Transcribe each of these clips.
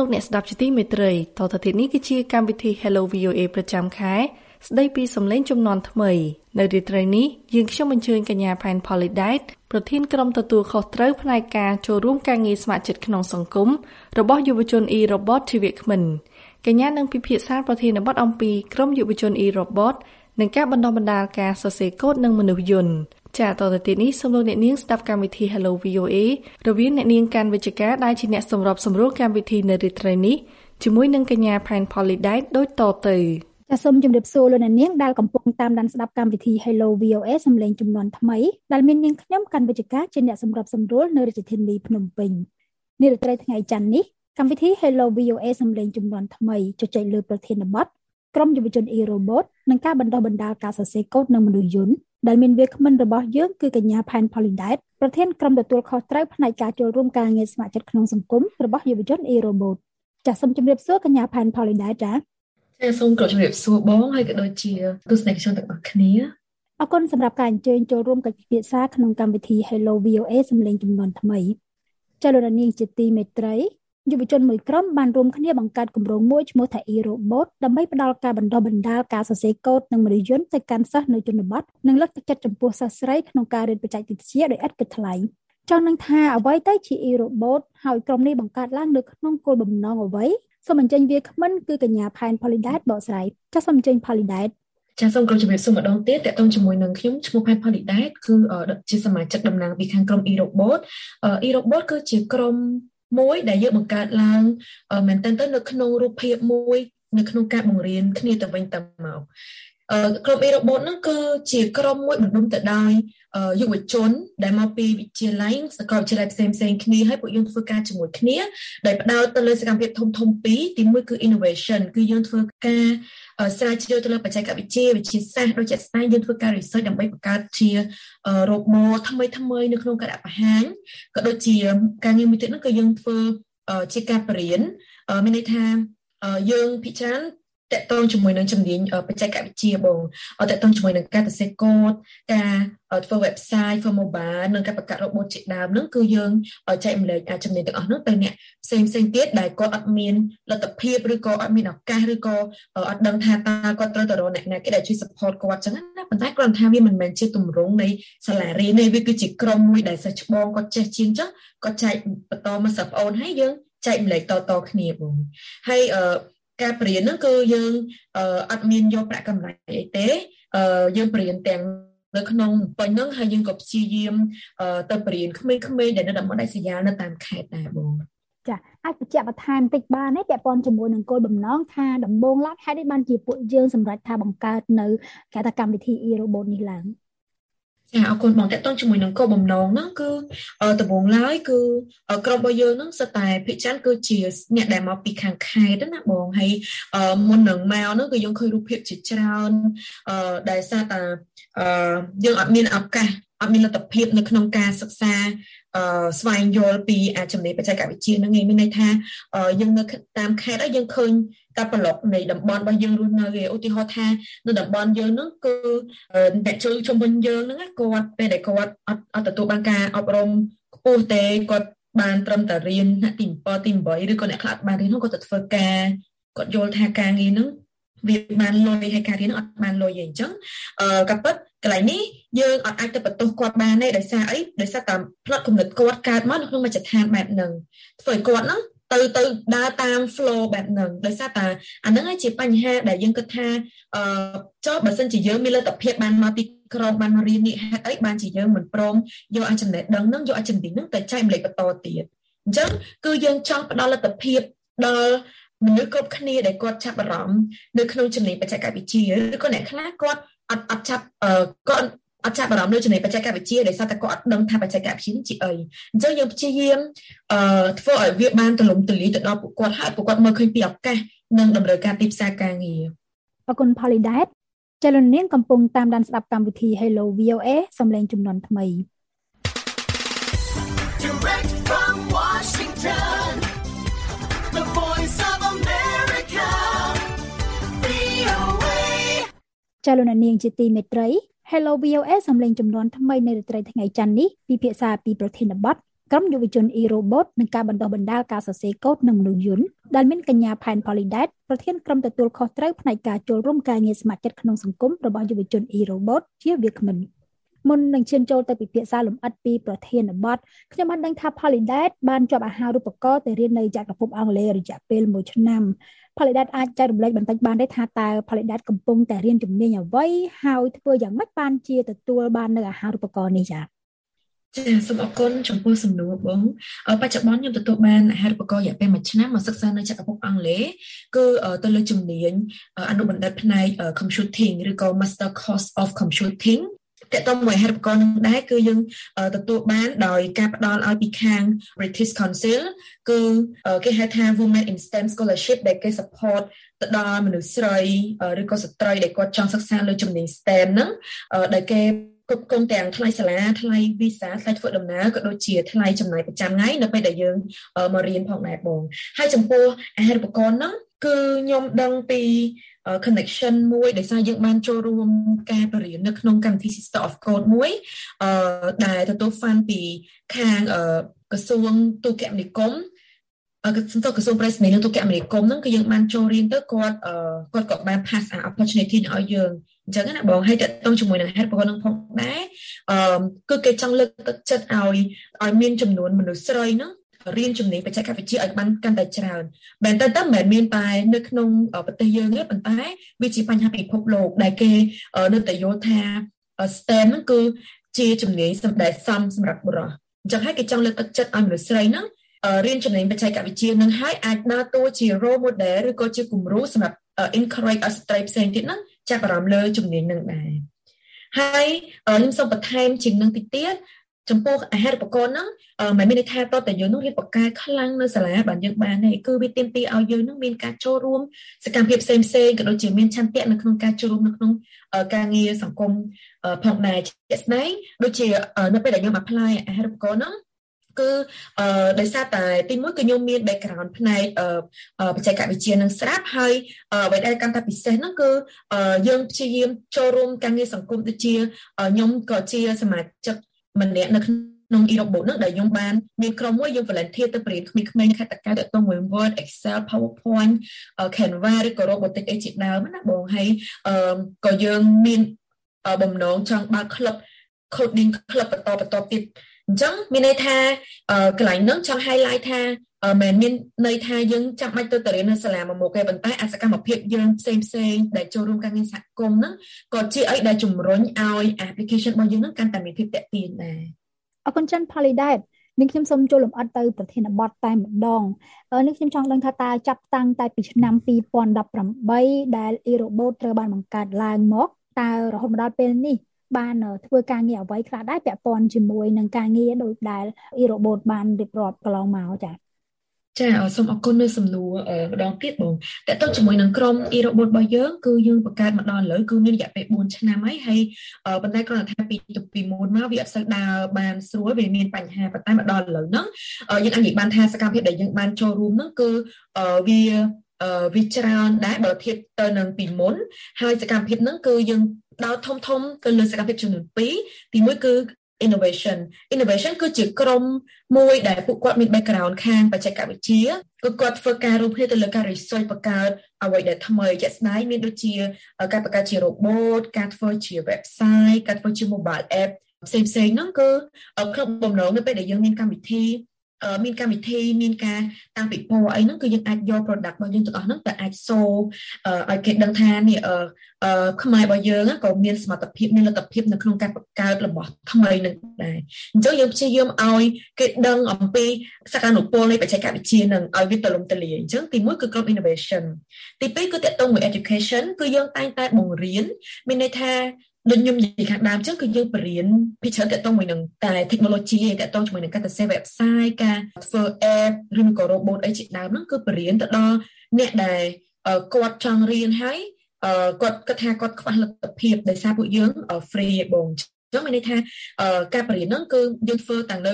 លោកអ្នកស្ដាប់ជាទីមេត្រីតទៅទៀតនេះគឺជាកម្មវិធី Hello VOA ប្រចាំខែស្ដីពីសម្លេងជំនាន់ថ្មីនៅរាត្រីនេះយើងខ្ញុំអញ្ជើញកញ្ញាផែន Polydite ប្រធានក្រុមទទួលខុសត្រូវផ្នែកការចូលរួមការងារស្ម័គ្រចិត្តក្នុងសង្គមរបស់យុវជន e-robot ជីវៈក្មិនកញ្ញានឹងពិភាក្សាប្រធានបទអំពីក្រុមយុវជន e-robot និងការបណ្ដុះបណ្ដាលការសរសេរកូដនិងមនុស្សយន្តចាតទៅទៀតនេះសូមលោកអ្នកនាងស្ដាប់កម្មវិធី Hello VOA រវាងអ្នកនាងកាន់វិជ្ជការដែលជាអ្នកសម្របសម្រួលកម្មវិធីនៅរាត្រីនេះជាមួយនឹងកញ្ញាផែន Polydite ដូចតទៅចាសសូមជម្រាបសួរលោកអ្នកនាងដែលកំពុងតាមដានស្ដាប់កម្មវិធី Hello VOA សំឡេងជំនាន់ថ្មីដែលមាននាងខ្ញុំកាន់វិជ្ជការជាអ្នកសម្របសម្រួលនៅរាជធានីភ្នំពេញនារាត្រីថ្ងៃច័ន្ទនេះកម្មវិធី Hello VOA សំឡេងជំនាន់ថ្មីជជែកលើប្រធានបទក្រុមយុវជន e-robot និងការបណ្ដុះបណ្ដាលការសរសេរកូដនិងមនុស្សយន្តដែលមានវាគ្មិនរបស់យើងគឺកញ្ញាផែន Polydite ប្រធានក្រុមទទួលខុសត្រូវផ្នែកការចូលរួមការងារស្ម័គ្រចិត្តក្នុងសង្គមរបស់យុវជន e-robot ចាសសូមជម្រាបសួរកញ្ញាផែន Polydite ចាសូមគោរពជម្រាបសួរបងហើយក៏ដូចជាទស្សនិកជនទាំងអស់គ្នាអរគុណសម្រាប់ការអញ្ជើញចូលរួមកិច្ចពិភាក្សាក្នុងកម្មវិធី Hello VOA សំឡេងជំនាន់ថ្មីចាលោកនាងជាទីមេត្រីយុវជនមួយក្រុមបានរួមគ្នាបង្កើតគម្រោងមួយឈ្មោះថា e-robot ដើម្បីផ្ដល់ការបណ្ដុះបណ្ដាលការសរសេរកូដនិងមនុស្សយន្តទៅកាន់សិស្សនៅជនបទនិងលើកទឹកចិត្តចំពោះសិស្សស្រីក្នុងការរៀនបច្ចេកវិទ្យាដោយឥតគិតថ្លៃចង់នឹងថាអ្វីទៅជា e-robot ហើយក្រុមនេះបង្កើតឡើងនៅក្នុងគោលបំណងអ្វីសូមអញ្ជើញវាគ្មិនគឺកញ្ញាផែន Polydite បកស្រាយចាសសូមអញ្ជើញ Polydite ចាសសូមគោរពជម្រាបសួរម្ដងទៀតតកតងជាមួយនឹងខ្ញុំឈ្មោះផែន Polydite គឺជាសមាជិកតំណាងពីខាងក្រុម e-robot e-robot គឺជាក្រុមមួយដែលយើងបង្កើតឡើងមែនទែនទៅនៅក្នុងរូបភាពមួយនៅក្នុងការបង្រៀនគ្នាទៅវិញទៅមកក្រុម e-robot ហ្នឹងគឺជាក្រុមមួយបណ្ដុំទៅដោយយុវជនដែលមកពីវិទ្យាល័យសាកលវិទ្យាល័យផ្សេងៗគ្នាហើយពួកយើងធ្វើការជាមួយគ្នាដែលផ្ដោតទៅលើសកម្មភាពធំៗពីរទីមួយគឺ innovation គឺយើងធ្វើការស្រាវជ្រាវទៅលើបច្ចេកវិទ្យាវិទ្យាសាស្ត្រដូចជាស្ដែងយើងធ្វើការ research ដើម្បីបង្កើតជា robot ថ្មីនៅក្នុងការដាក់បង្ហាញក៏ដូចជាការងារមួយទៀតហ្នឹងគឺយើងធ្វើជាការបរៀនមានន័យថាយើងពិចារណាតកតងជាមួយនឹងជំនាញបច្ចេកវិទ្យាបងតកតងជាមួយនឹងការសរសេរកូដការធ្វើ website ធ្វើ mobile និងការបង្កើត robot ជាដើមហ្នឹងគឺយើងចែកម្លែកជំនាញទាំងអស់ហ្នឹងទៅអ្នកផ្សេងទៀតដែលគាត់អត់មានលទ្ធភាពឬក៏អត់មានឱកាសឬក៏អត់ដឹងថាតើគាត់ត្រូវទៅរកអ្នកណាគេដែលជួយ support គាត់ចឹងណាប៉ុន្តែគ្រាន់តែថាវាមិនមែនជាទម្រង់នៃសាលារៀនទេវាគឺជាក្រុមមួយដែលសិស្សច្បងគាត់ចេះជាងចឹងគាត់ចែកបន្តមកសិស្សប្អូនហើយយើងចែកម្លែកតគ្នាបងហើយការបរៀនហ្នឹងគឺយើងអត់មានយកប្រាក់កម្រៃអីទេយើងបរៀនទាំងនៅក្នុងពេញហ្នឹងហើយយើងក៏ព្យាយាមទៅបរៀនក្មេងៗដែលនៅតំបន់ដាច់ស្រយាលនៅតាមខេត្តដែរបងចាអាចបញ្ជាក់បន្ថែមបន្តិចបានទេពាក់ព័ន្ធជាមួយនឹងគោលបំណងថាដំបូងឡើងហេតុអីបានជាពួកយើងសម្រេចថាបង្កើតនៅគេថាកម្មវិធី e-robot នេះឡើងអរគុណបងតើតើជាមួយនឹងគោលបំណងហ្នឹងគឺដំបូងឡើយគឺក្រុមរបស់យើងហ្នឹងសិតតែភិជាគឺជាអ្នកដែលមកពីខាងខេត្តណាបងហើយមុននឹងមកហ្នឹងគឺយើងឃើញរូបភាពជាច្រើនដែលសារតែយើងអត់មានឱកាសអត់មានលទ្ធភាពនៅក្នុងការសិក្សាស្វែងយល់ពីចំណេះបច្ចេកវិទ្យាហ្នឹងឯងមានន័យថាយើងនៅតាមខេត្តហើយយើងឃើញតែប្លុកនៃតំបន់របស់យើងរស់នៅឯឧទាហរណ៍ថានៅតំបន់យើងហ្នឹងគឺអ្នកជួយជំនាញយើងហ្នឹងគាត់ពេលដែលគាត់អត់ទទួលបានការអប់រំខ្ពស់ទេគាត់បានត្រឹមតែរៀនថ្នាក់ទី7ទី8ឬក៏អ្នកខ្លះបានរៀនហ្នឹងគាត់ទៅធ្វើការគាត់យល់ថាការងារហ្នឹងវាបានលុយហើយការរៀនហ្នឹងអត់បានលុយទេអញ្ចឹងក៏ពិតកន្លែងនេះយើងអត់អាចទៅបន្ទោសគាត់បានទេដោយសារអីដោយសារតែផ្នត់គំនិតគាត់កើតមកនៅក្នុងមជ្ឈដ្ឋានបែបហ្នឹងធ្វើឲ្យគាត់ហ្នឹងទៅដើរតាម flow បែបហ្នឹងដោយសារតែអាហ្នឹងជាបញ្ហាដែលយើងគិតថាចុះបើសិនជាយើងមានលទ្ធភាពបានមកទីក្រុងបានមករៀននេះហេតុអីបានជាយើងមិនព្រមយកអាចចំណេះដឹងហ្នឹងយកអាចចំណេះហ្នឹងទៅចែកម្លែកបន្តទៀតអញ្ចឹងគឺយើងចង់ផ្ដល់លទ្ធភាពដល់មនុស្សគ្រប់គ្នាដែលគាត់ចាប់អារម្មណ៍នៅក្នុងចំណេះបច្ចេកវិទ្យាឬក៏អ្នកខ្លះគាត់អត់ចាប់គាត់អត់ចាប់អារម្មណ៍លើចំណេះបច្ចេកវិទ្យាដោយសារតែគាត់អត់ដឹងថាបច្ចេកវិទ្យានេះជាអីអញ្ចឹងយើងព្យាយាមធ្វើឲ្យវាបានទូលំទូលាយទៅដល់ពួកគាត់ហើយពួកគាត់មើលឃើញពីឱកាសនិងតម្រូវការទីផ្សារការងារអរគុណ Polydite ចលនាកំពុងតាមដានស្ដាប់កម្មវិធី Hello VOA សំឡេងជំនាន់ថ្មី Direct from Washington The Voice of America VOA ចលនាជាទីមេត្រីHello VOA សំឡេងចំនួនថ្មីនៅរាត្រីថ្ងៃច័ន្ទនេះពិភាក្សាពីប្រធានបទក្រុមយុវជន e-robot និងការបណ្ដុះបណ្ដាលការសរសេរកូដនិងមនុស្សយន្តដែលមានកញ្ញាផែន Polydate ប្រធានក្រុមទទួលខុសត្រូវផ្នែកការចូលរួមការងារស្ម័គ្រចិត្តក្នុងសង្គមរបស់យុវជន e-robot ជាវាគ្មិនមុននឹងឈានចូលទៅពិភាក្សាលម្អិតពីប្រធានបទខ្ញុំបានដឹងថា Polydate បានជាប់អាហារូបករណ៍ទៅរៀននៅចក្រភពអង់គ្លេសរយៈពេល1ឆ្នាំ Polydate អាចចែករំលែកបន្តិចបានទេថាតើ Polydate កំពុងតែរៀនជំនាញអ្វីហើយធ្វើយ៉ាងម៉េចបានជាទទួលបាននៅអាហារូបករណ៍នេះចា៎ចាសូមអរគុណចំពោះសំណួរបងបច្ចុប្បន្នខ្ញុំទទួលបានអាហារូបករណ៍រយៈពេល1ឆ្នាំមកសិក្សានៅចក្រភពអង់គ្លេសគឺទៅលើជំនាញអនុបណ្ឌិតផ្នែក computing ឬក៏ Master Course of Computing តើតើមួយអាហារូបករណ៍នឹងដែរគឺយើងទទួលបានដោយការផ្ដល់ឲ្យពីខាង British Council គឺគេហៅថា Women in STEM Scholarship ដែលគេ support ទៅដល់មនុស្សស្រីឬក៏ស្ត្រីដែលគាត់ចង់សិក្សាលើជំនាញ STEM ហ្នឹងដែលគេគ្រប់គ្រងទាំងថ្លៃសាលាថ្លៃវីសាថ្លៃធ្វើដំណើរក៏ដូចជាថ្លៃចំណាយប្រចាំថ្ងៃនៅពេលដែលយើងមករៀនផងដែរបងហើយចំពោះអាហារូបករណ៍ហ្នឹងគឺខ្ញុំដឹងពី connection មួយដែលសារយើងបានចូលរួមការបរៀននៅក្នុងកម្មវិធី Sister of Code មួយដែលទទួល fund ពីខាងក្រសួងទូរគមនាគមន៍ក្រសួងប្រៃសណីយ៍និងទូរគមនាគមន៍ហ្នឹងគឺយើងបានចូលរៀនទៅគាត់ក៏បាន pass opportunity ឲ្យយើងអញ្ចឹងណាបងហើយតើតងជាមួយនឹងហេតុផលនឹងផងដែរគឺគេចង់លើកទឹកចិត្តឲ្យមានចំនួនមនុស្សស្រីហ្នឹងរៀនជំនាញបច្ចេកវិទ្យាឲ្យបានកាន់តែច្រើនមែនតើមិនមែនមានតែនៅក្នុងប្រទេសយើងទេប៉ុន្តែវាជាបញ្ហាពិភពលោកដែលគេនៅតែយល់ថា STEM ហ្នឹងគឺជាជំនាញសម្រាប់បុរសអញ្ចឹងហើយគេចង់លើកទឹកចិត្តឲ្យមនុស្សស្រីហ្នឹងរៀនជំនាញបច្ចេកវិទ្យានឹងហើយអាចដើរតួជា role model ឬក៏ជាគំរូសម្រាប់ encourage ឲ្យស្ត្រីផ្សេងទៀតហ្នឹងចាប់អារម្មណ៍លើជំនាញនឹងដែរហើយខ្ញុំសូមបន្ថែមជាងនឹងតិចទៀតចំពោះអាហារូបករណ៍ហ្នឹងមិនមានន័យថាតើតែយើងនឹងរៀនបកកែខ្លាំងនៅសាលាបានយើងបានទេគឺវាទាមទារឲ្យយើងនឹងមានការចូលរួមសកម្មភាពផ្សេងៗក៏ដូចជាមានឆន្ទៈនៅក្នុងការចូលរួមនៅក្នុងការងារសង្គមផងដែរជាក់ស្ដែងដូចជានៅពេលដែលខ្ញុំ apply អាហារូបករណ៍ហ្នឹងគឺដោយសារតែទីមួយគឺខ្ញុំមាន background ផ្នែកបច្ចេកវិទ្យានឹងស្រាប់ហើយអ្វីដែលកាន់តែពិសេសហ្នឹងគឺយើងព្យាយាមចូលរួមការងារសង្គមដូចជាខ្ញុំក៏ជាសមាជិកម្នាក់នៅក្នុង e-robot ហ្នឹងដែលខ្ញុំបានមានក្រុមមួយយើង volunteer ទៅបរិញ្ញាក្មេងៗខេត្តតាកែវទៅទៅមួយ Word Excel PowerPoint Canva ឬក៏ robotic អីជាដើមណាបងហើយក៏យើងមានបំណងចង់បើក club coding club បន្តទៀតអញ្ចឹងមានន័យថាកន្លែងហ្នឹងចង់ highlight ថាមិនមានន័យថាយើងចាំបាច់ទៅរៀននៅសាលាមួយមុខទេប៉ុន្តែអសកម្មភាពយើងផ្សេងដែលចូលរួមការងារសហគមន៍ហ្នឹងក៏ជាអីដែលជំរុញឲ្យ application របស់យើងហ្នឹងកាន់តែមានភាពទាក់ទាញដែរអរគុណច្រើន Polydate នាងខ្ញុំសូមចូលលម្អិតទៅប្រធានបទតែម្ដងនេះខ្ញុំចង់ដឹងថាតើចាប់តាំងតែពីឆ្នាំ2018ដែល e-robot ត្រូវបានបង្កើតឡើងមកតើរហូតមកដល់ពេលនេះបានធ្វើការងារអ្វីខ្លះដែរពាក់ព័ន្ធជាមួយនឹងការងារដោយដែល e-robot បានរៀបរាប់កន្លងមកចា៎សូមអរគុណនៅសំណួរម្ដងទៀតបងតើតើជាមួយនឹងក្រុម e-robot របស់យើងគឺយើងបង្កើតមកដល់ឥឡូវគឺមានរយៈពេល4ឆ្នាំហើយប៉ុន្តែគ្រាន់តែថាពីមុនមកវាអត់សូវដើរបានស្រួលវាមានបញ្ហាប៉ុន្តែមកដល់ឥឡូវហ្នឹងយើងអាចនិយាយបានថាសកម្មភាពដែលយើងបានចូលរួមហ្នឹងគឺវាច្រើនដែរបើធៀបទៅនឹងពីមុនហើយសកម្មភាពហ្នឹងគឺយើងដោតធំទៅលើសកម្មភាពចំនួន2ទី1គឺ innovation គឺជាក្រុមមួយដែលពួកគាត់មាន background ខាងបច្ចេកវិទ្យាគឺគាត់ធ្វើការរួមគ្នាទៅលើការ research បង្កើតអ្វីដែលថ្មីជាក់ស្ដែងមានដូចជាការបង្កើតជា robot ការធ្វើជា website ការធ្វើជា mobile app ផ្សេងហ្នឹងគឺក្នុងបំណងនៅពេលដែលយើងមានកម្មវិធីមានការតាំងពីពណ៌អីហ្នឹងគឺយើងអាចយក product របស់យើងទាំងអស់ហ្នឹងទៅអាចសូឲ្យគេដឹងថានេះខ្មែររបស់យើងក៏មានសមត្ថភាពមានលទ្ធភាពនៅក្នុងការបង្កើតរបស់ថ្មីនឹងដែរអញ្ចឹងយើងព្យាយាមឲ្យគេដឹងអំពីសក្តានុពលនៃបច្ចេកវិទ្យានឹងឲ្យវាទូលំទូលាយអញ្ចឹងទី1គឺក្រុម innovation ទី2គឺតកតងមួយ education គឺយើងតែងតែបង្រៀនមានន័យថាដូចខ្ញុំនិយាយខាងដើមអញ្ចឹងគឺយើងបរៀនពីច្រើនតកតងមួយនឹងតែ technology តកតងជាមួយនឹងការសរសេរ website ការធ្វើ app ឬក៏ robot អីជាដើមហ្នឹងគឺបរៀនទៅដល់អ្នកដែលគាត់ចង់រៀនហើយគាត់គិតថាគាត់ខ្វះលទ្ធភាពដោយសារពួកយើង free ឯបងអញ្ចឹងមានន័យថាការបរៀនហ្នឹងគឺយើងធ្វើតាំងនៅ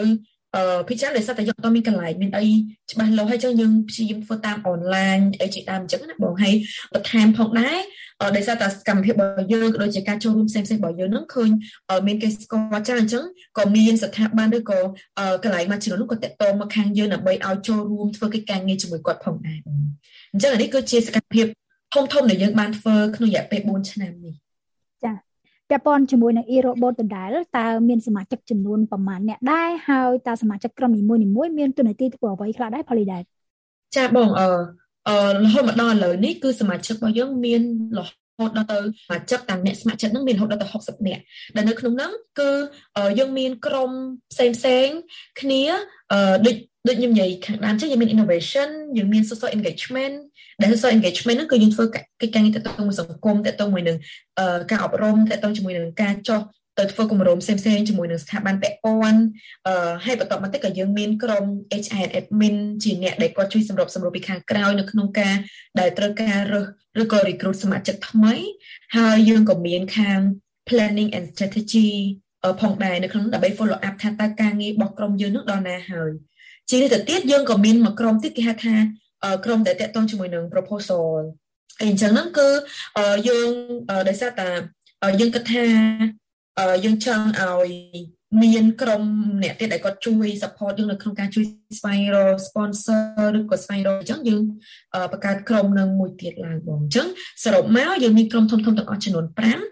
ភាគច្រើនដោយសារតែយើងអត់មានកន្លែងមានអីច្បាស់លាស់ហើយចឹងយើងព្យាយាមធ្វើតាមអនឡាញអីជាដើមអញ្ចឹងណាបងហើយបន្ថែមផងដែរដោយសារតែកម្មវិធីរបស់យើងក៏ដូចជាការចូលរួមផ្សេងៗរបស់យើងហ្នឹងឃើញមានគេស្គាល់ច្រើនអញ្ចឹងក៏មានស្ថាប័នឬក៏កន្លែងមួយចំនួននោះក៏តាក់ទងមកខាងយើងដើម្បីឲ្យចូលរួមធ្វើកិច្ចការងារជាមួយគាត់ផងដែរបងអញ្ចឹងនេះគឺជាសកម្មភាពធំដែលយើងបានធ្វើក្នុងរយៈពេល4ឆ្នាំនេះចាពាក់ព័ន្ធជាមួយនឹង e-robot ដដែលតើមានសមាជិកចំនួនប្រមាណអ្នកដែរហើយតើសមាជិកក្រុមនីមួយៗមានតួនាទីធ្វើអ្វីខ្លះដែរផលីដែរចាបងរហូតមកដល់ឥឡូវនេះគឺសមាជិករបស់យើងមានរហូតដល់ទៅសមាជិកតាមអ្នកស្ម័គ្រចិត្តហ្នឹងមានរហូតដល់ទៅ60នាក់ដែលនៅក្នុងហ្នឹងគឺយើងមានក្រុមផ្សេងគ្នាដូចខ្ញុំនិយាយខាងដើមចឹងយើងមាន innovation យើងមាន social engagement ដែល social engagement ហ្នឹងគឺយើងធ្វើកិច្ចការងារទាក់ទងមួយសង្គមទាក់ទងមួយនឹងការអប់រំទាក់ទងជាមួយនឹងការចុះទៅធ្វើគម្រោងផ្សេងៗជាមួយនឹងស្ថាប័នពាក់ព័ន្ធហើយបន្តមកទៀតក៏យើងមានក្រុម HR admin ជាអ្នកដែលគាត់ជួយសម្របពីខាងក្រៅនៅក្នុងការដែលត្រូវការរើសឬក៏ recruit សមាជិកថ្មីហើយយើងក៏មានខាង planning and strategy ផងដែរនៅក្នុងដើម្បី follow up ថាតើការងាររបស់ក្រុមយើងនឹងដល់ណាហើយជានេះទៅទៀតយើងក៏មានមួយក្រុមទៀតគេហៅថាក្រុមដែលតាក់ទងជាមួយនឹង proposal អញ្ចឹងហ្នឹងគឺយើងដោយសារតែយើងគិតថាយើងចង់ឲ្យមានក្រុមអ្នកទៀតដែលគាត់ជួយ support យើងនៅក្នុងការជួយស្វែងរក sponsor ឬក៏ស្វែងរកអញ្ចឹងយើងបង្កើតក្រុមនឹងមួយទៀតឡើងបងអញ្ចឹងសរុបមកយើងមានក្រុមធំៗទាំងអស់ចំនួន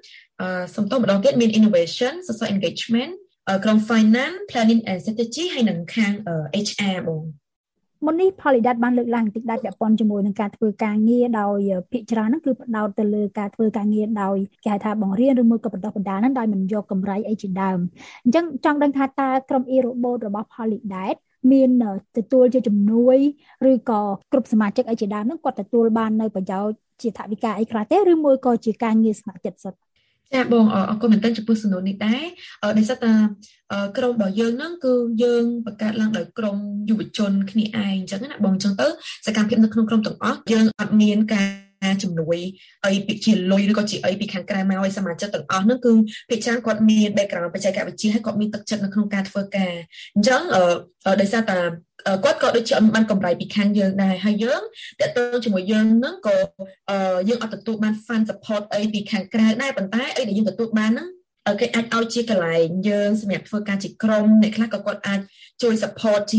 5សំដៅម្ដងទៀតមាន innovation social engagement ក្រុម finance planning and strategy ហើយនិងខាង HR បងមុននេះផលិតបានលើកឡើងបន្តិចដែរពាក់ព័ន្ធជាមួយនឹងការធ្វើការងារដោយភាគច្រើនហ្នឹងគឺផ្ដោតទៅលើការធ្វើការងារដោយគេហៅថាបង្រៀនឬមួយក៏បណ្ដុះបណ្ដាលហ្នឹងដោយមិនយកកម្រៃអីជាដើមអញ្ចឹងចង់ដឹងថាតើក្រុម e-robot របស់ផលិតមានទទួលជាជំនួយឬក៏គ្រប់សមាជិកអីជាដើមហ្នឹងគាត់ទទួលបាននៅប្រយោជន៍ជាថវិកាអីខ្លះទេឬមួយក៏ជាការងារស្ម័គ្រចិត្តសុទ្ធចាបងអរគុណមែនទែនចំពោះសំណួរនេះដែរដោយសារតែក្រុមរបស់យើងហ្នឹងគឺយើងបង្កើតឡើងដោយក្រុមយុវជនគ្នាឯងអញ្ចឹងណាបងអញ្ចឹងទៅសកម្មភាពនៅក្នុងក្រុមទាំងអស់យើងអត់មានការជំនួយអីពីជាលុយឬក៏ជាអីពីខាងក្រៅមកឲ្យសមាជិកទាំងអស់ហ្នឹងគឺភាគច្រើនគាត់មាន background បច្ចេកវិទ្យាហើយគាត់មានទឹកចិត្តនៅក្នុងការធ្វើការអញ្ចឹងដោយសារតែគាត់ក៏ដូចជាបានកម្រៃពីខាងយើងដែរហើយយើងតើតើជាមួយយើងហ្នឹងក៏យើងអត់ទទួលបាន fund support អីពីខាងក្រៅដែរប៉ុន្តែអីដែលយើងទទួលបានហ្នឹងគេអាចឲ្យជាកន្លែងយើងសម្រាប់ធ្វើការជាក្រុមអ្នកខ្លះក៏គាត់អាចជួយ support ជា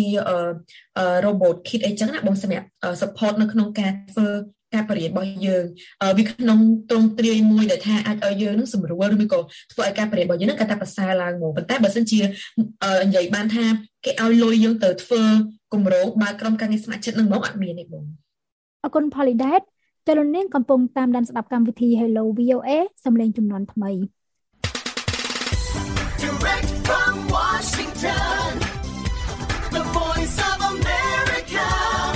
robot kit អីចឹងណាបងសម្រាប់ support នៅក្នុងការធ្វើការបរិយារបស់យើងវាក្នុងទ្រង់ទ្រាយមួយដែលថាអាចឲ្យយើងនឹងសម្រួលឬក៏ធ្វើឲ្យការបរិយារបស់យើងនឹងកាន់តែប្រសើរឡើងមកប៉ុន្តែបើសិនជានិយាយបានថាគេឲ្យលុយយើងទៅធ្វើគម្រោងបើក្រុមការងារស្ម័គ្រចិត្តនឹងមកអត់មានទេបងអរគុណ Polydate ចលនាកំពុងតាមដានស្ដាប់កម្មវិធី Hello VOA សំឡេងជំនាន់ថ្មី Direct from Washington, the voice of America,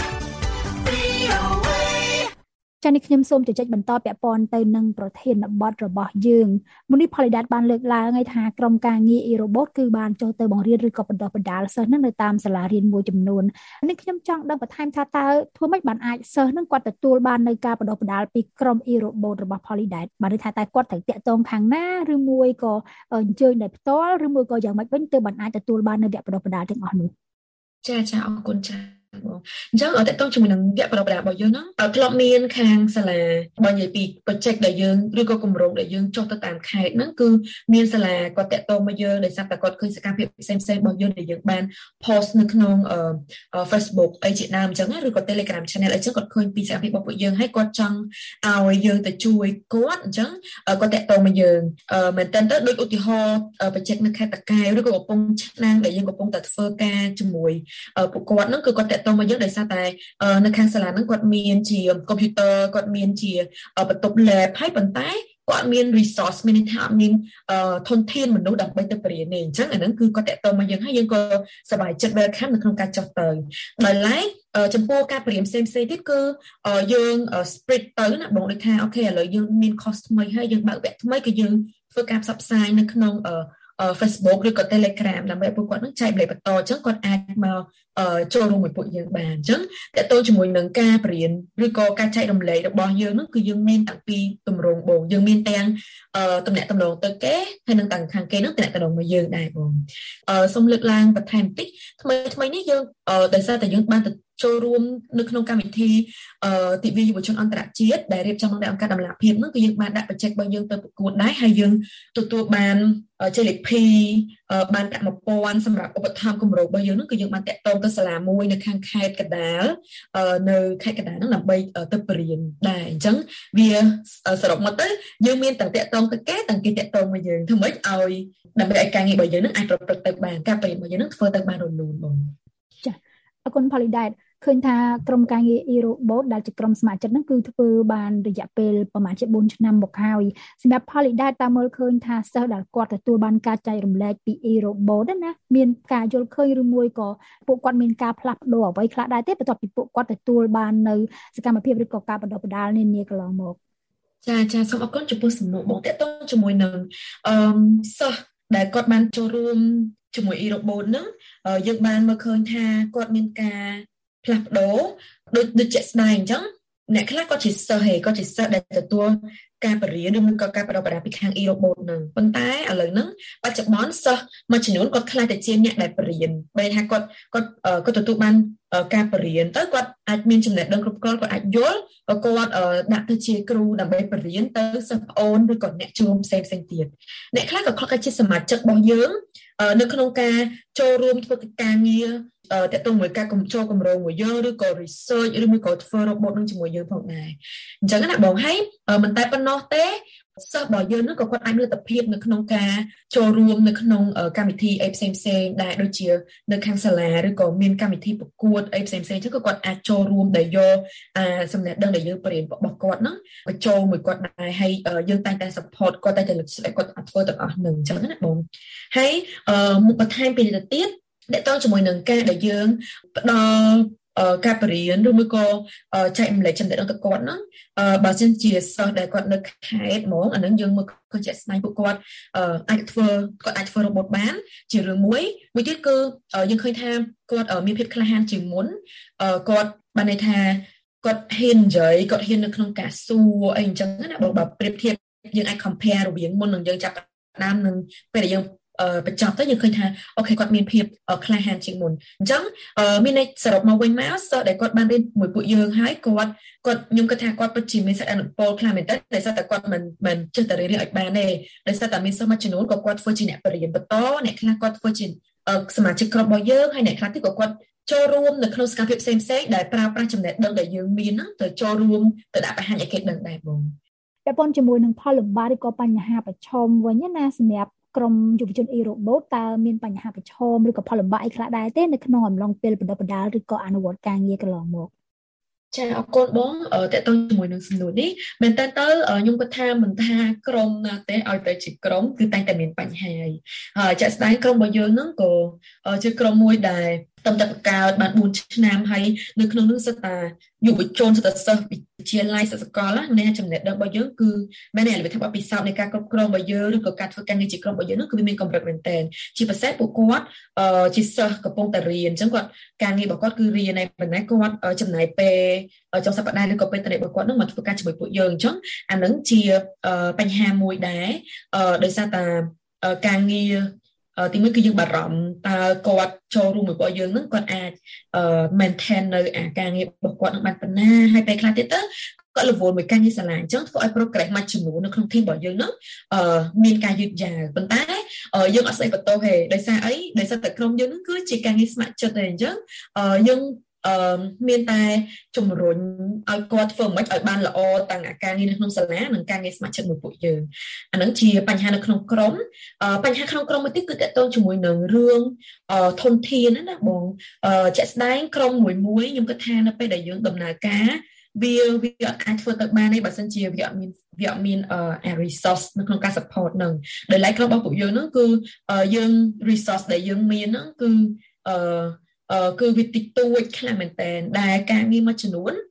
VOA. ចា៎នេះខ្ញុំសូមជជែកបន្តពាក់ព័ន្ធទៅនឹងប្រធានបទរបស់យើងមុននេះផលិតបានលើកឡើងឲ្យថាក្រុមការងារ e-robot គឺបានចុះទៅបង្រៀនឬក៏បណ្ដុះបណ្ដាលសិស្សនៅតាមសាលារៀនមួយចំនួននេះខ្ញុំចង់ដឹងបន្ថែមថាតើធ្វើម៉េចបានអាចសិស្សនឹងគាត់ទទួលបាននៅការបណ្ដុះបណ្ដាលពីក្រុម e-robot របស់ផលិតបានន័យថាតើគាត់ត្រូវតាក់ទងខាងណាឬមួយក៏អញ្ជើញដោយផ្ទាល់ឬមួយក៏យ៉ាងម៉េចវិញទើបបានអាចទទួលបាននៅវគ្គបណ្ដុះបណ្ដាលទាំងអស់នោះចាអរគុណចាបងអញ្ចឹងតើតើជាមួយនឹងវគ្គបណ្ដុះបណ្ដាលរបស់យើងហ្នឹងធ្លាប់មានខាងសាលាបើនិយាយពី project ដែលយើងឬក៏គម្រោងដែលយើងចុះទៅតាមខេត្តហ្នឹងគឺមានសាលាគាត់តាក់ទងមកយើងដោយសារតែគាត់ឃើញសកម្មភាពផ្សេងៗរបស់យើងដែលយើងបាន post នៅក្នុង Facebook អីជាដើមអញ្ចឹងឬក៏ Telegram channel អីចឹងគាត់ឃើញពីសកម្មភាពរបស់ពួកយើងហើយគាត់ចង់ឲ្យយើងទៅជួយគាត់អញ្ចឹងគាត់តាក់ទងមកយើងមែនតើដូចឧទាហរណ៍ project នៅខេត្តតាកែវឬក៏កំពង់ឆ្នាំងដែលយើងកំពុងតែធ្វើការជាមួយពួកគាត់ហ្នឹងគឺគាត់តាក់ទងមកយើងដោយសារតែនៅខាងសាលាហ្នឹងគាត់មានជា computer គាត់មានជាបន្ទប់ lab ហើយប៉ុន្តែគាត់មាន resource មានថាអត់មានធនធានមនុស្សដើម្បីទៅបរិញ្ញាបត្រអញ្ចឹងអាហ្នឹងគឺគាត់តាក់ទងមកយើងហើយយើងក៏សប្បាយចិត្ត welcome នៅក្នុងការចុះទៅដោយឡែកចំពោះការបរិញ្ញាបត្រផ្សេងៗទៀតគឺយើង spread ទៅណាបងដូចថាអូខេឥឡូវយើងមាន course ថ្មីហើយយើងបើកវគ្គថ្មីគឺយើងធ្វើការផ្សព្វផ្សាយនៅក្នុង Facebook ឬក៏ Telegram ដើម្បីឲ្យពួកគាត់នឹងចែករំលែកបន្តអញ្ចឹងគាត់អាចមកចូលរួមមួយពួកយើងបានអញ្ចឹងតើតើជាមួយនឹងការបរៀនឬក៏ការចែករំលែករបស់យើងនោះគឺយើងមានតាំងពីទម្រង់បងយើងមានទាំងតំណែងតំណងទៅគេហើយនឹងទាំងខាងគេនឹងតំណែងតំណងមកយើងដែរបងសូមលើកឡើងបន្ថែមបន្តិចថ្មីនេះយើងដោយសារតែយើងបានទៅចូលរួមនៅក្នុងកម្មវិធីទិវាយុវជនអន្តរជាតិដែលរៀបចំដោយអង្គការដំណាភិបនោះគឺយើងបានដាក់បច្ចេករបស់យើងទៅប្រកួតដែរហើយយើងទទួលបានជ័យលាភីបានប្រាក់ 1000 សម្រាប់ឧបត្ថម្ភគម្រោងរបស់យើងនោះគឺយើងបានតាក់ទងទៅសាលាមួយនៅខាងខេត្តកណ្ដាលនៅខេត្តកណ្ដាលនោះដើម្បីទៅបរៀនដែរអញ្ចឹងវាសរុបមកទៅយើងមានទាំងតាក់ទងទៅគេទាំងគេតាក់ទងមកយើងធ្វើម៉េចឲ្យដើម្បីឲ្យការងាររបស់យើងនឹងអាចប្រព្រឹត្តទៅបានការបរៀនរបស់យើងនឹងធ្វើទៅបានរលូនបងចាអរគុណ Polydite ឃើញថាក្រុមការងារ e-robot ដែលជាក្រុមស្ម័គ្រចិត្តហ្នឹងគឺធ្វើបានរយៈពេលប្រហែលជា4ឆ្នាំមកហើយសម្រាប់ Polydite តាមមើលឃើញថាសិស្សដែលគាត់ទទួលបានការចែករំលែកពី e-robot ណាមានការយល់ឃើញឬមួយក៏ពួកគាត់មានការផ្លាស់ប្ដូរអ្វីខ្លះដែរទេបន្ទាប់ពីពួកគាត់ទទួលបាននៅសកម្មភាពឬក៏ការបណ្ដុះបណ្ដាលនានាកន្លងមកចាសូមអរគុណចំពោះសំណួរបងតើតើជាមួយនឹងសិស្សដែលគាត់បានចូលរួមជាមួយ e-robot ហ្នឹងយើងបានមើលឃើញថាគាត់មានការផ្លាស់ប្ដូរដូចជាក់ស្ដែងអញ្ចឹងអ្នកខ្លះគាត់ជាសិស្សគាត់ជាសិស្សដែលទទួលការបរៀនឬមួយក៏ការបណ្ដុះបណ្ដាលពីខាង e-robot ហ្នឹងប៉ុន្តែឥឡូវហ្នឹងបច្ចុប្បន្នសិស្សមួយចំនួនគាត់ខ្លាចតែជាអ្នកដែលបរៀនបែរថាគាត់ទទួលបានការបរៀនទៅគាត់អាចមានចំណេះដឹងគ្រប់គ្រាន់គាត់អាចយល់ក៏គាត់ដាក់ទៅជាគ្រូដើម្បីបរៀនទៅសិស្សប្អូនឬក៏អ្នកជួមផ្សេងទៀតអ្នកខ្លះក៏ខ្លាចតែជាសមាជិករបស់យើងនៅក្នុងការចូលរួមធ្វើការងារតើតើមួយការចូលគម្រោងមួយយើងឬក៏ research ឬមួយក៏ធ្វើ robot នឹងជាមួយយើងផងដែរអញ្ចឹងណាបងហើយមិនតែប៉ុណ្ណោះទេសិស្សរបស់យើងនឹងក៏គាត់អាចមានលទ្ធភាពនៅក្នុងការចូលរួមនៅក្នុងកម្មវិធីអីផ្សេងដែរដូចជានៅខាងសាលាឬក៏មានកម្មវិធីប្រកួតអីផ្សេងអញ្ចឹងក៏គាត់អាចចូលរួមដែលយកចំណេះដឹងដែលយើងបរៀនរបស់គាត់ហ្នឹងបញ្ចូលមួយគាត់ដែរហើយយើងតែងតែ support គាត់តែងតែលើកស្ទួយគាត់អាចធ្វើទាំងអស់ហ្នឹងអញ្ចឹងណាបងហើយមុខបន្ថែមពីនេះទៅទៀតដែលតើជាមួយនឹងការដែលយើងផ្ដល់ការបរៀនឬមួយក៏ចែករំលែកចំណេះដឹងទៅគាត់ហ្នឹងបើសិនជាសិស្សដែលគាត់នៅខេត្តហ្មងអានឹងយើងមើលឃើញជាក់ស្ដែងពួកគាត់អាចធ្វើ robot បានជារឿងមួយទៀតគឺយើងឃើញថាគាត់មានភាពក្លាហានជាងមុនគាត់បានន័យថាគាត់ហ៊ាននិយាយគាត់ហ៊ាននៅក្នុងការសួរអីអញ្ចឹងណាបើប្រៀបធៀបយើងអាច compare រវាងមុននឹងយើងចាប់ផ្ដើមនឹងពេលដែលយើងបញ្ចប់ទៅយើងឃើញថាអូខេគាត់មានភាពក្លាហានជាងមុនអញ្ចឹងមានន័យសរុបមកវិញមកសិស្សដែលគាត់បានរៀនមួយពួកយើងហើយគាត់ខ្ញុំគិតថាគាត់ពិតជាមានសក្តានុពលខ្លាំងមែនទែនតែស្ទើរតែគាត់មិនចេះតែរៀនឲ្យបានទេដោយសារតែមានសិស្សមួយចំនួនក៏គាត់ធ្វើជាអ្នកបរៀនបន្តអ្នកខ្លះគាត់ធ្វើជាសមាជិកក្រុមរបស់យើងហើយអ្នកខ្លះទៀតក៏គាត់ចូលរួមនៅក្នុងសកម្មភាពផ្សេងដែលប្រើប្រាស់ចំណេះដឹងដែលយើងមានហ្នឹងទៅចូលរួមទៅដាក់បង្ហាញឲ្យគេដឹងដែរបងពាក់ព័ន្ធជាមួយនឹងផលលំបាកឬក៏បញ្ហាប្រឈមវិញណាសម្រាប់ក្រុមយុវជន e-robot តើមានបញ្ហាប្រឈមឬក៏ផលលំបាកអីខ្លះដែរទេនៅក្នុងអំឡុងពេលបណ្ដុះបណ្ដាលឬក៏អនុវត្តការងារកន្លងមកចាអរគុណបងតើតើជាមួយនឹងសំណួរនេះមែនតើខ្ញុំគាត់ថាមិនថាក្រុមណាទេឲ្យតែជាក្រុមគឺតែងតែមានបញ្ហាហើយចាក់ស្ដែងក្រុមរបស់យើងហ្នឹងក៏ជាក្រុមមួយដែលតំតបង្កើតបាន4ឆ្នាំហើយនៅក្នុងនោះសិតតាយុវជនសិតតាសិស្សវិទ្យាល័យសិស្សសកលណាចំណេះដឹងរបស់យើងគឺមែនទេវាថាបទពិសោធន៍នៃការគ្រប់គ្រងរបស់យើងឬក៏ការធ្វើការងារជាក្រុមរបស់យើងនោះគឺវាមានកម្រិតមែនទែនជាពិសេសពួកគាត់ជាសិស្សកំពុងតែរៀនអញ្ចឹងគាត់ការងាររបស់គាត់គឺរៀនឯប៉ុណ្ណេះគាត់ចំណាយពេលចុងសប្តាហ៍ឬក៏ពេលតេរបស់គាត់នោះមកធ្វើការជាមួយពួកយើងអញ្ចឹងអានឹងជាបញ្ហាមួយដែរដោយសារតែការងារទីមួយគឺយើងបារម្ភតើគាត់ចូលរួមមួយពួកយើងនឹងគាត់អាច maintain នៅការងាររបស់គាត់នឹងបានប៉ុណ្ណាហើយពេលខ្លះទៀតទៅគាត់រវល់មួយការងារសាលាអញ្ចឹងធ្វើឲ្យ progress មួយចំនួននៅក្នុង team របស់យើងនឹងមានការយឺតយ៉ាវប៉ុន្តែយើងអត់ស្អីបន្ទោសទេដោយសារអីដោយសារតែក្រុមយើងនឹងគឺជាការងារស្ម័គ្រចិត្តទេអញ្ចឹងយើងមានតែជំរុញឲ្យគាត់ធ្វើមិនឲ្យបានល្អទាំងការងារនៅក្នុងសាលានិងការងារស្ម័គ្រចិត្តមួយពួកយើងអានឹងជាបញ្ហានៅក្នុងក្រុមបញ្ហាក្នុងក្រុមមួយទៀតគឺតកតងជាមួយនឹងរឿងធនធានណាបងជាក់ស្ដែងក្រុមមួយខ្ញុំគិតថានៅពេលដែលយើងដំណើរការវាអាចធ្វើទៅបានទេបើសិនជាវាអត់មានresource នៅក្នុងការ support នឹងដោយឡែកក្រុមរបស់ពួកយើងហ្នឹងគឺយើង resource ដែលយើងមានហ្នឹងគឺវាតិចតួចខ្លាំងមែនតើដែលការងារមួយចំនួន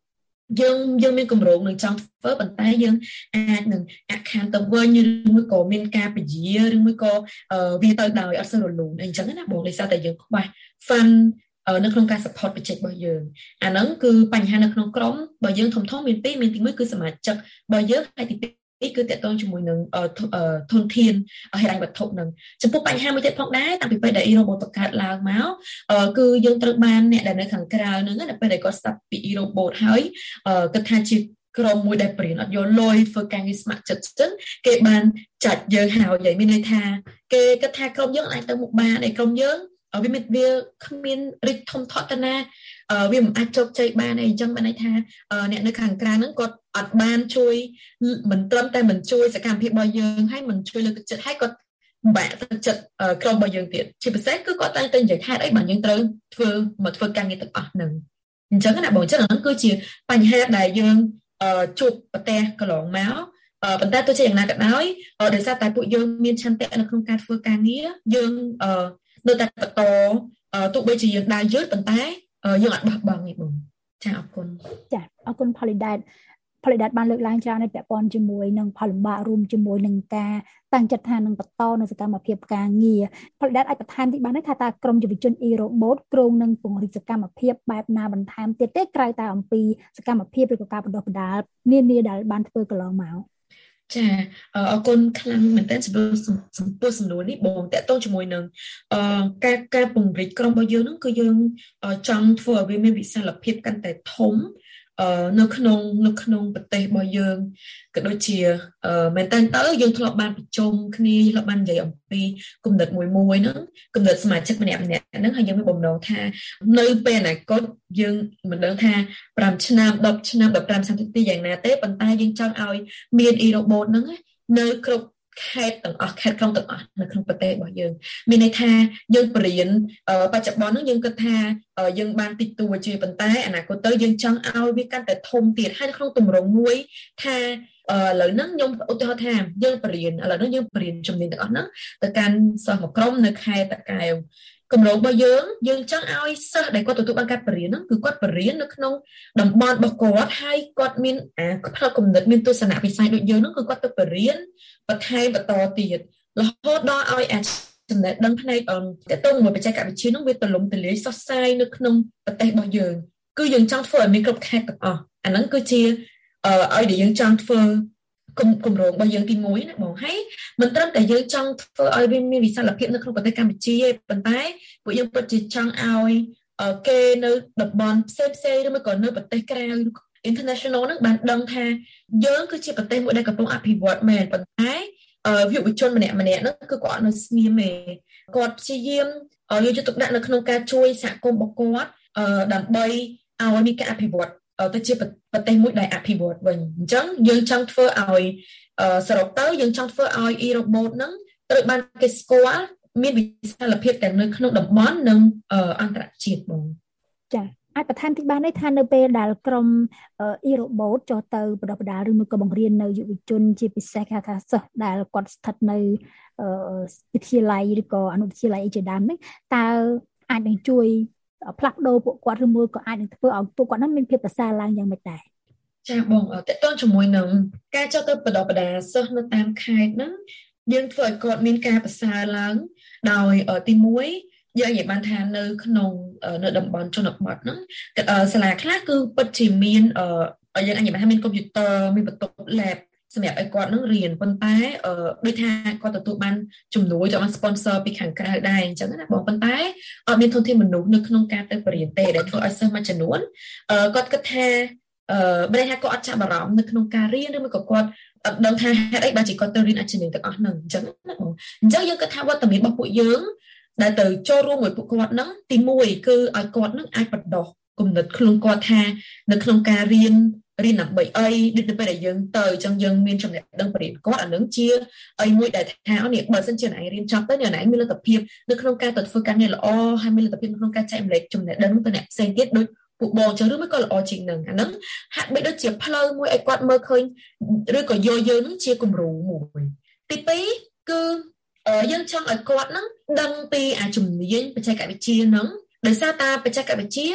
យើងមានកម្រងនឹងចង់ធ្វើប៉ុន្តែយើងអាចនឹងអាក់ខានទៅវិញឬមួយក៏មានការពជាឬមួយក៏វាទៅដោយអត់សូវរលូនអីចឹងណាបងដោយសារតែយើងខ្វះ fund នៅក្នុងការ support project របស់យើងអាហ្នឹងគឺបញ្ហានៅក្នុងក្រុមបើយើងធំមានពីរមានទី1គឺសមាជិកបើយើងហើយទី2គឺតកតងជាមួយនឹងធនធានហិរញ្ញវត្ថុនឹងចំពោះបញ្ហាមួយទៀតផងដែរតាំងពីពេលដែល e-robot បង្កើតឡើងមកគឺយើងត្រូវបានអ្នកដែលនៅខាងក្រៅហ្នឹងនៅពេលដែលគាត់ស្ដាប់ពី e-robot ហើយគិតថាជាក្រុមមួយដែលព្រៀនអត់យកលុយធ្វើការងារស្ម័គ្រចិត្តចឹងគេបានចាច់យើងហើយមានន័យថាគេគិតថាក្រុមយើងអាចទៅមុខបានឯក្រុមយើងវាគ្មានរិទ្ធធំធាត់ទៅណាវាមិនអាចជោគជ័យបានទេអញ្ចឹងបានន័យថាអ្នកនៅខាងក្រៅហ្នឹងគាត់អត់បានជួយមិនត្រឹមតែមិនជួយសកម្មភាពរបស់យើងហើយមិនជួយលើកទឹកចិត្តហើយគាត់បាក់ទឹកចិត្តក្រុមរបស់យើងទៀតជាពិសេសគឺគាត់តែនិយាយថាអីបើយើងត្រូវធ្វើការងារទាំងអស់ហ្នឹងអញ្ចឹងណាបងអញ្ចឹងហ្នឹងគឺជាបញ្ហាដែលយើងជួបប្រទះកន្លងមកប៉ុន្តែទោះជាយ៉ាងណាក៏ដោយដោយសារតែពួកយើងមានឆន្ទៈនៅក្នុងការធ្វើការងារយើងនៅតែបន្តទោះបីជាយើងដើរយឺតប៉ុន្តែយើងអត់បោះបង់ទេបងចាអរគុណចាអរគុណផលីដាតបានលើកឡើងច្រើននៅពាក់ព័ន្ធជាមួយនឹងផលលំបាករួមជាមួយនឹងការតាំងចិត្តថានឹងបន្តនៅសកម្មភាពការងារផលីដាតអាចបន្ថែមទីបានថាតើក្រុមយុវជន e-robot គ្រោងនឹងពង្រីកសកម្មភាពបែបណាបន្ថែមទៀតទេក្រៅតែអំពីសកម្មភាពឬក៏ការបណ្ដុះបណ្ដាលនានាដែលបានធ្វើកន្លងមកចាអរគុណខ្លាំងមែនទែនសំណួរនេះបងតកតងជាមួយនឹងការពង្រីកក្រុមរបស់យើងហ្នឹងគឺយើងចង់ធ្វើឲ្យវាមានវិសាលភាពកាន់តែធំនៅក្នុងប្រទេសរបស់យើងក៏ដូចជាមែនតើយើងធ្លាប់បានប្រជុំគ្នាធ្លាប់បាននិយាយអំពីគំនិតមួយហ្នឹងគំនិតសមាជិកម្នាក់ហ្នឹងហើយយើងមានបំណងថានៅពេលអនាគតយើងមិនដឹងថា5ឆ្នាំ10ឆ្នាំ15ឆ្នាំទីយ៉ាងណាទេប៉ុន្តែយើងចង់ឲ្យមាន e-robot ហ្នឹងនៅគ្រប់ខេត្តទាំងអស់ខេត្តក្រុងទាំងអស់នៅក្នុងប្រទេសរបស់យើងមានន័យថាយើងបរៀនបច្ចុប្បន្នហ្នឹងយើងគិតថាយើងបានតិចតួចជាប៉ុន្តែអនាគតទៅយើងចង់ឲ្យវាកាន់តែធំទៀតហើយក្នុងទម្រង់មួយថាឥឡូវហ្នឹងខ្ញុំឧទាហរណ៍ថាយើងបរៀនឥឡូវហ្នឹងយើងបរៀនជំនាញទាំងអស់ហ្នឹងទៅកាន់សិស្សមួយក្រុមនៅខេត្តតាកែវគម្រោងរបស់យើងចង់ឲ្យសិស្សដែលគាត់ទទួលបានការបរៀនហ្នឹងគឺគាត់បរៀននៅក្នុងតំបន់របស់គាត់ហើយគាត់មានផ្នែកគំនិតមានទស្សនៈវិស័យដូចយើងហ្នឹងគឺគាត់ទៅបរៀនបន្ថែមបន្តទៀតរហូតដល់ឲ្យចំណេះដឹងផ្នែកតទៅមួយបច្ចេកវិទ្យាហ្នឹងវាទលំទលាយសុសសាយនៅក្នុងប្រទេសរបស់យើងគឺយើងចង់ធ្វើឲ្យមានគ្រប់ខេត្តទាំងអស់អាហ្នឹងគឺជាឲ្យដែលយើងចង់ធ្វើគម្រោងរបស់យើងទី1ណាបងហើយមិនត្រឹមតែយើងចង់ធ្វើឲ្យវាមានវិសាលភាពនៅក្នុងប្រទេសកម្ពុជាទេប៉ុន្តែពួកយើងពិតជាចង់ឲ្យគេនៅតំបន់ផ្សេងឬមួយក៏នៅប្រទេសក្រៅ international ហ្នឹងបានដឹងថាយើងគឺជាប្រទេសមួយដែលកំពុងអភិវឌ្ឍមែនប៉ុន្តែយុវជនម្នាក់ហ្នឹងគឺគាត់អត់នៅស្ងៀមទេគាត់ព្យាយាមយកចិត្តទុកដាក់នៅក្នុងការជួយសហគមន៍របស់គាត់ដើម្បីឲ្យមានការអភិវឌ្ឍទៅជាប្រទេសមួយដែលអភិវឌ្ឍវិញអញ្ចឹងយើងចង់ធ្វើឲ្យសរុបទៅយើងចង់ធ្វើឲ្យ e-robot ហ្នឹងត្រូវបានគេស្គាល់មានវិសាលភាពទាំងនៅក្នុងតំបន់និងអន្តរជាតិបងចាអាចបន្ថែមទីបាននេះថានៅពេលដែលក្រុម e-robot ចុះទៅបណ្ដុះបណ្ដាលឬមួយក៏បង្រៀននៅយុវជនជាពិសេសថាសិស្សដែលគាត់ស្ថិតនៅវិទ្យាល័យឬក៏អនុវិទ្យាល័យជាដើមនេះតើអាចនឹងជួយផ្លាស់ប្ដូរពួកគាត់ឬមួយក៏អាចនឹងធ្វើឲ្យពួកគាត់นั้นមានភាពប្រសើរឡើងយ៉ាងម៉េចដែរចាបងតើតើជាមួយនឹងការចុះទៅបណ្ដុះបណ្ដាលសិស្សនៅតាមខេត្តហ្នឹងយើងធ្វើឲ្យគាត់មានការប្រសើរឡើងដោយទី1យើងនិយាយបានថានៅក្នុងនៅតំបន់ជនបទហ្នឹងសាលាខ្លះគឺពិតជាមានយើងអាចនិយាយបានថាមានកុំព្យូទ័រមានបន្ទប់ lab សម្រាប់ឲ្យគាត់នឹងរៀនប៉ុន្តែដូចថាគាត់ទទួលបានជំនួយจากបាន sponsor ពីខាងក្រៅដែរអញ្ចឹងណាបងប៉ុន្តែអត់មានធនធានមនុស្សនៅក្នុងការទៅបរិញ្ញាទេដែលធ្វើឲ្យសិស្សមួយចំនួនគាត់គិតថាមិនថាគាត់អត់ចាប់អារម្មណ៍នៅក្នុងការរៀនឬមួយក៏គាត់អត់ដឹងថាហេតុអីបានជាគាត់ទៅរៀនអាជំនាញទាំងអស់ហ្នឹងអញ្ចឹងណាបងអញ្ចឹងយើងគិតថាវត្តមានរបស់ពួកយើងដែលទៅចូលរួមមួយពួកគាត់ហ្នឹងទី1គឺឲ្យគាត់នឹងអាចបណ្ដុះគំនិតខ្លួនគាត់ថានៅក្នុងការរៀនដើម្បីអីដូចទៅពេលដែលយើងទៅអញ្ចឹងយើងមានចំណេះដឹងបរិញ្ញាគាត់អានឹងជាអីមួយដែលថានេះបើសិនជាអ្នកឯងរៀនចប់ទៅអ្នកឯងមានលទ្ធភាពនៅក្នុងការទៅធ្វើការងារល្អហើយមានលទ្ធភាពក្នុងការចែកម្លែកចំណេះដឹងទៅអ្នកផ្សេងទៀតដូចពួកបងចឹងឬមួយក៏ល្អជាងនឹងអានឹងហាក់បីដូចជាផ្លូវមួយឲ្យគាត់មើលឃើញឬក៏យកយើងនឹងជាគំរូមួយទី2គឺយើងចង់ឲ្យគាត់នឹងដឹងពីជំនាញបច្ចេកវិទ្យានឹងដោយសារតាបច្ចេកវិទ្យា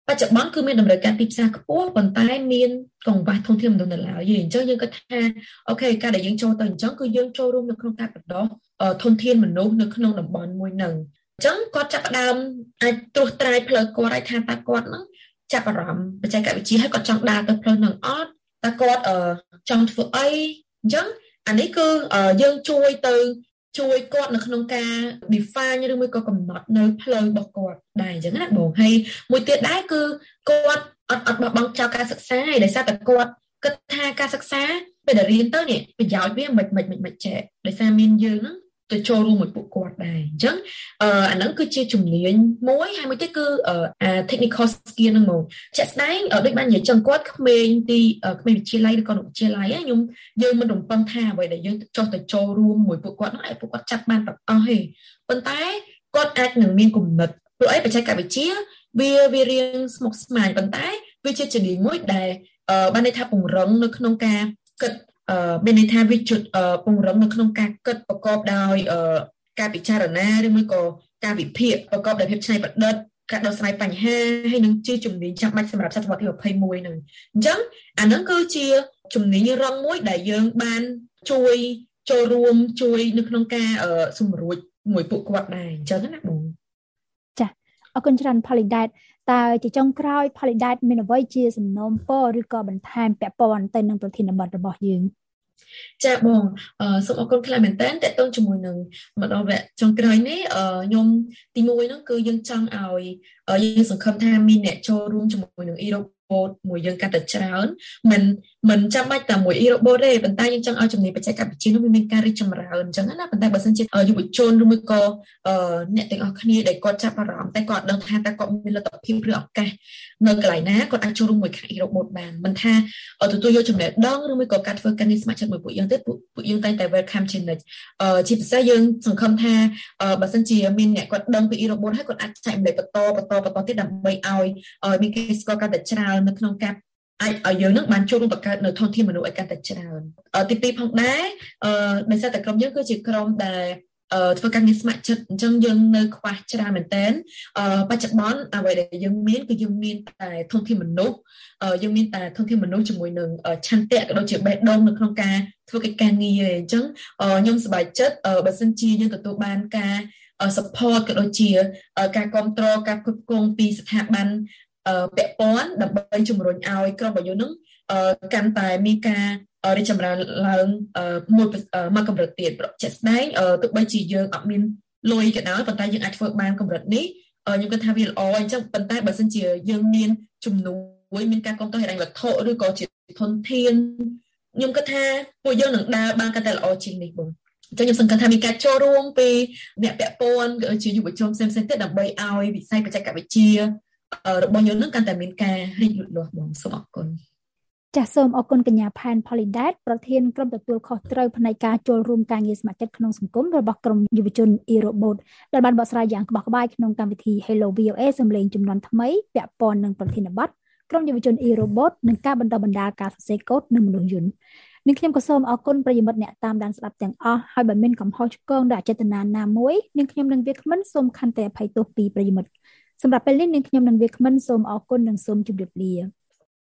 បច្ចុប្បន្នគឺមានតម្រូវការទីផ្សារខ្ពស់ប៉ុន្តែមានកង្វះធនធានមនុស្សនៅឡើយអញ្ចឹងយើងគិតថាអូខេការដែលយើងចូលទៅអញ្ចឹងគឺយើងចូលរួមនៅក្នុងការបណ្ដុះធនធានមនុស្សនៅក្នុងតំបន់មួយហ្នឹងអញ្ចឹងគាត់ចាប់ផ្ដើមអាចត្រួសត្រាយផ្លូវគាត់ឲ្យថាតើគាត់ហ្នឹងចាប់អារម្មណ៍បច្ចេកវិទ្យាហើយគាត់ចង់ដើរទៅផ្លូវហ្នឹងអត់តើគាត់ចង់ធ្វើអីអញ្ចឹងអានេះគឺយើងជួយគាត់នៅក្នុងការ define ឬមួយក៏កំណត់នៅផ្លូវរបស់គាត់ដែរអញ្ចឹងណាបងហើយមួយទៀតដែរគឺគាត់អត់បោះបង់ចោលការសិក្សាឯដោយសារតែគាត់គិតថាការសិក្សាពេលដែលរៀនទៅនេះប្រយោជន៍វាមិនចេះដោយសារមានយើងហ្នឹងទៅចូលរួមមួយពួកគាត់ដែរអញ្ចឹងអាហ្នឹងគឺជាជំនាញមួយហើយមួយទៀតគឺtechnical skill ហ្នឹងមកជាក់ស្ដែងដូចបាននិយាយចឹងគាត់ក្មេងវិទ្យាល័យឬក៏វិទ្យាល័យយើងមិនរំពឹងថាអ្វីដែលយើងចោះទៅចូលរួមមួយពួកគាត់ហ្នឹងឲ្យពួកគាត់ចាប់បានទាំងអស់ទេប៉ុន្តែគាត់អាចនឹងមានគំនិតព្រោះអីបច្ចេកវិទ្យាវារៀងស្មុគស្មាញប៉ុន្តែវាជាជំនាញមួយដែលបានន័យថាពង្រឹងនៅក្នុងការគិតមានន័យថាវាជួយពង្រឹងនៅក្នុងការគិតប្រកបដោយការពិចារណាឬមួយក៏ការវិភាគប្រកបដោយភាពច្នៃប្រឌិតការដោះស្រាយបញ្ហាហើយនឹងជាជំនាញចាំបាច់សម្រាប់សតវត្សទី21ហ្នឹងអញ្ចឹងអាហ្នឹងគឺជាជំនាញរងមួយដែលយើងបានជួយចូលរួមជួយនៅក្នុងការសម្រួលមួយពួកគាត់ដែរអញ្ចឹងណាបងចាអរគុណច្រើន Polydate តើជាចុងក្រោយ Polydate មានអ្វីជាសំណូមពរឬក៏បន្ថែមពាក់ព័ន្ធទៅនឹងប្រធានបទរបស់យើងចាបងសូមអរគុណខ្លាំងមែនតើតេតងជាមួយនឹងមកដល់វគ្គចុងក្រោយនេះខ្ញុំទី1ហ្នឹងគឺយើងចង់ឲ្យយើងសង្ឃឹមថាមានអ្នកចូលរួមជាមួយនឹង e-robot មួយយើងកាន់តែច្រើនមិនចាំបាច់តែមួយ e-robot ទេប៉ុន្តែយើងចង់ឲ្យជំនាញបច្ចេកវិទ្យានោះមានការរីកចម្រើនអញ្ចឹងណាប៉ុន្តែបើសិនជាយុវជនឬមួយក៏អ្នកទាំងអស់គ្នាដែលគាត់ចាប់អារម្មណ៍តែគាត់ដឹងថាតើគាត់មានលទ្ធភាពឬឱកាសនៅកន្លែងណាគាត់អាចចូលរួមមួយខាង e-robot បានមិនថាទទួលយកចំណេះដឹងឬមួយក៏ការធ្វើការងារស្ម័គ្រចិត្តមួយពួកយើងទេពួកយើងតែងតែ welcome ជានិច្ចជាពិសេសយើងសង្ឃឹមថាបើសិនជាមានអ្នកគាត់ដឹងពី e-robot ហើយគាត់អាចចែកម្លែកបន្តទៀតដើម្បីឲ្យមានគេស្គាល់កាន់តែច្រើននៅក្នុងការអាចឲ្យយើងនឹងបានចូលរួមបង្កើតនៅធនធានមនុស្សឲ្យកាន់តែច្រើនទី2ផងដែរដោយសារតែក្រុមយើងគឺជាក្រុមដែលធ្វើការងារស្ម័គ្រចិត្តអញ្ចឹងយើងនៅខ្វះច្រើនមែនតើបច្ចុប្បន្នអ្វីដែលយើងមានគឺយើងមានតែធនធានមនុស្សយើងមានតែធនធានមនុស្សជាមួយនឹងឆន្ទៈក៏ដូចជាបេះដូងនៅក្នុងការធ្វើកិច្ចការងារអញ្ចឹងខ្ញុំសប្បាយចិត្តបើសិនជាយើងទទួលបានការ support ក៏ដូចជាការគ្រប់គ្រងការគ្រប់គ្រងពីស្ថាប័នពាក់ព័ន្ធដើម្បីជំរុញឲ្យក្រុមរបស់យើងនឹងកាន់តែមានការរីកចម្រើនឡើងមកកម្រិតទៀតជាក់ស្ដែងទោះបីជាយើងអត់មានលុយក៏ដោយប៉ុន្តែយើងអាចធ្វើបានកម្រិតនេះខ្ញុំគិតថាវាល្អអញ្ចឹងប៉ុន្តែបើសិនជាយើងមានជំនួយមានការគ្រប់គ្រងហិរញ្ញវត្ថុឬក៏ជាធនធានខ្ញុំគិតថាពួកយើងនឹងដើរបានកាន់តែល្អជាងនេះបងអញ្ចឹងខ្ញុំសង្កត់ថាមានការចូលរួមពីអ្នកពាក់ព័ន្ធជាយុវជនផ្សេងៗទៀតដើម្បីឲ្យវិស័យបច្ចេកវិទ្យារបស់យើងនឹងកាន់តែមានការរីកលូតលាស់បងសូមអរគុណចាសសូមអរគុណកញ្ញាផែន Polydate ប្រធានក្រុមទទួលខុសត្រូវផ្នែកការចូលរួមការងារស្ម័គ្រចិត្តក្នុងសង្គមរបស់ក្រុមយុវជន e-robot ដែលបានបកស្រាយយ៉ាងក្បោះក្បាយក្នុងកម្មវិធី Hello VOA សម្លេងចំនួនថ្មីពាក់ព័ន្ធនឹងប្រធានបទក្រុមយុវជន e-robot និងការបន្តបណ្ដាលការសរសេរកូដនិងមនុស្សយន្តនិងខ្ញុំក៏សូមអរគុណប្រិយមិត្តអ្នកតាមដានស្ដាប់ទាំងអស់ហើយបើមានកំហុសឆ្គងដោយអចេតនាណាមួយនាងខ្ញុំនិងវាគ្មិនសូមខន្តីអភ័យទោសពីប្រិយមិត្តសម្រាប់ពេលនេះនាងខ្ញុំនិងវាគ្មិនសូមអរគុណនិងសូមជម្រាបលា